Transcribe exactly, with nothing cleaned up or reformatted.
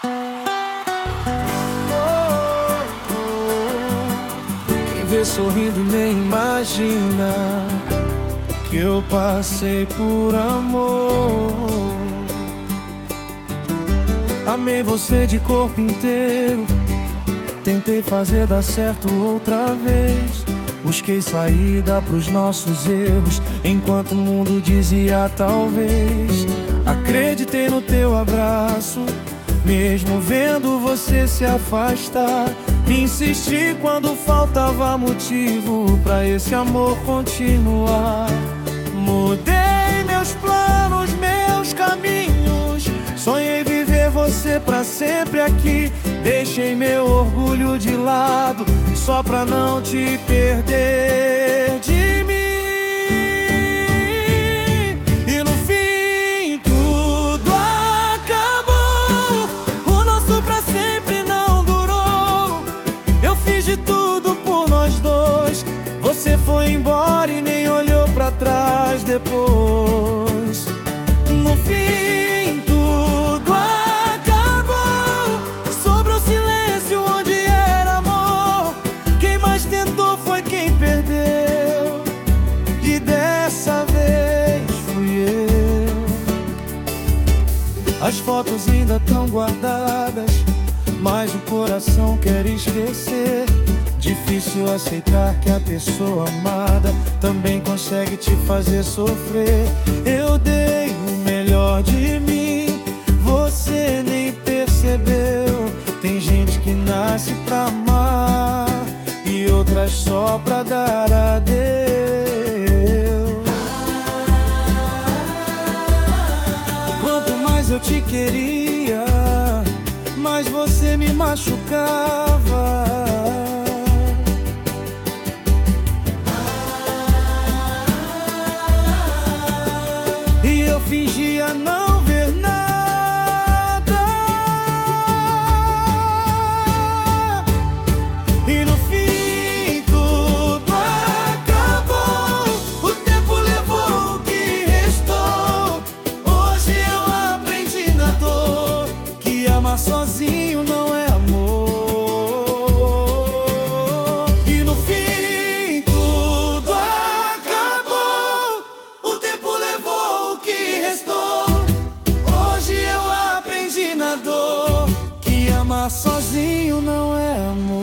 Quem vê sorrindo nem imagina que eu passei por amor. Amei você de corpo inteiro, tentei fazer dar certo outra vez. Busquei saída pros nossos erros, enquanto o mundo dizia talvez. Acreditei no teu abraço, mesmo vendo você se afastar. Insisti quando faltava motivo pra esse amor continuar. Mudei meus planos, meus caminhos, sonhei viver você pra sempre aqui. Deixei meu orgulho de lado só pra não te perder de mim. E no fim tudo acabou, o nosso pra sempre não durou. Eu fiz de tudo por nós dois, você foi embora e nem olhou pra trás depois. No fim tudo acabou, sobrou silêncio onde era amor. Quem mais tentou foi quem perdeu, e dessa vez fui eu. As fotos ainda estão guardadas, mas o coração quer esquecer. Difícil aceitar que a pessoa amada também consegue te fazer sofrer. Eu dei o melhor de mim, você nem percebeu. Tem gente que nasce pra amar e outras só pra dar adeus. Quanto mais eu te queria, mais você me machucava. E eu fingia não ver nada. E no fim tudo acabou, o tempo levou o que restou. Hoje eu aprendi na dor que amar sozinho não é amor. E no fim tudo acabou, o tempo levou o que restou. Hoje eu aprendi na dor que amar sozinho não é amor.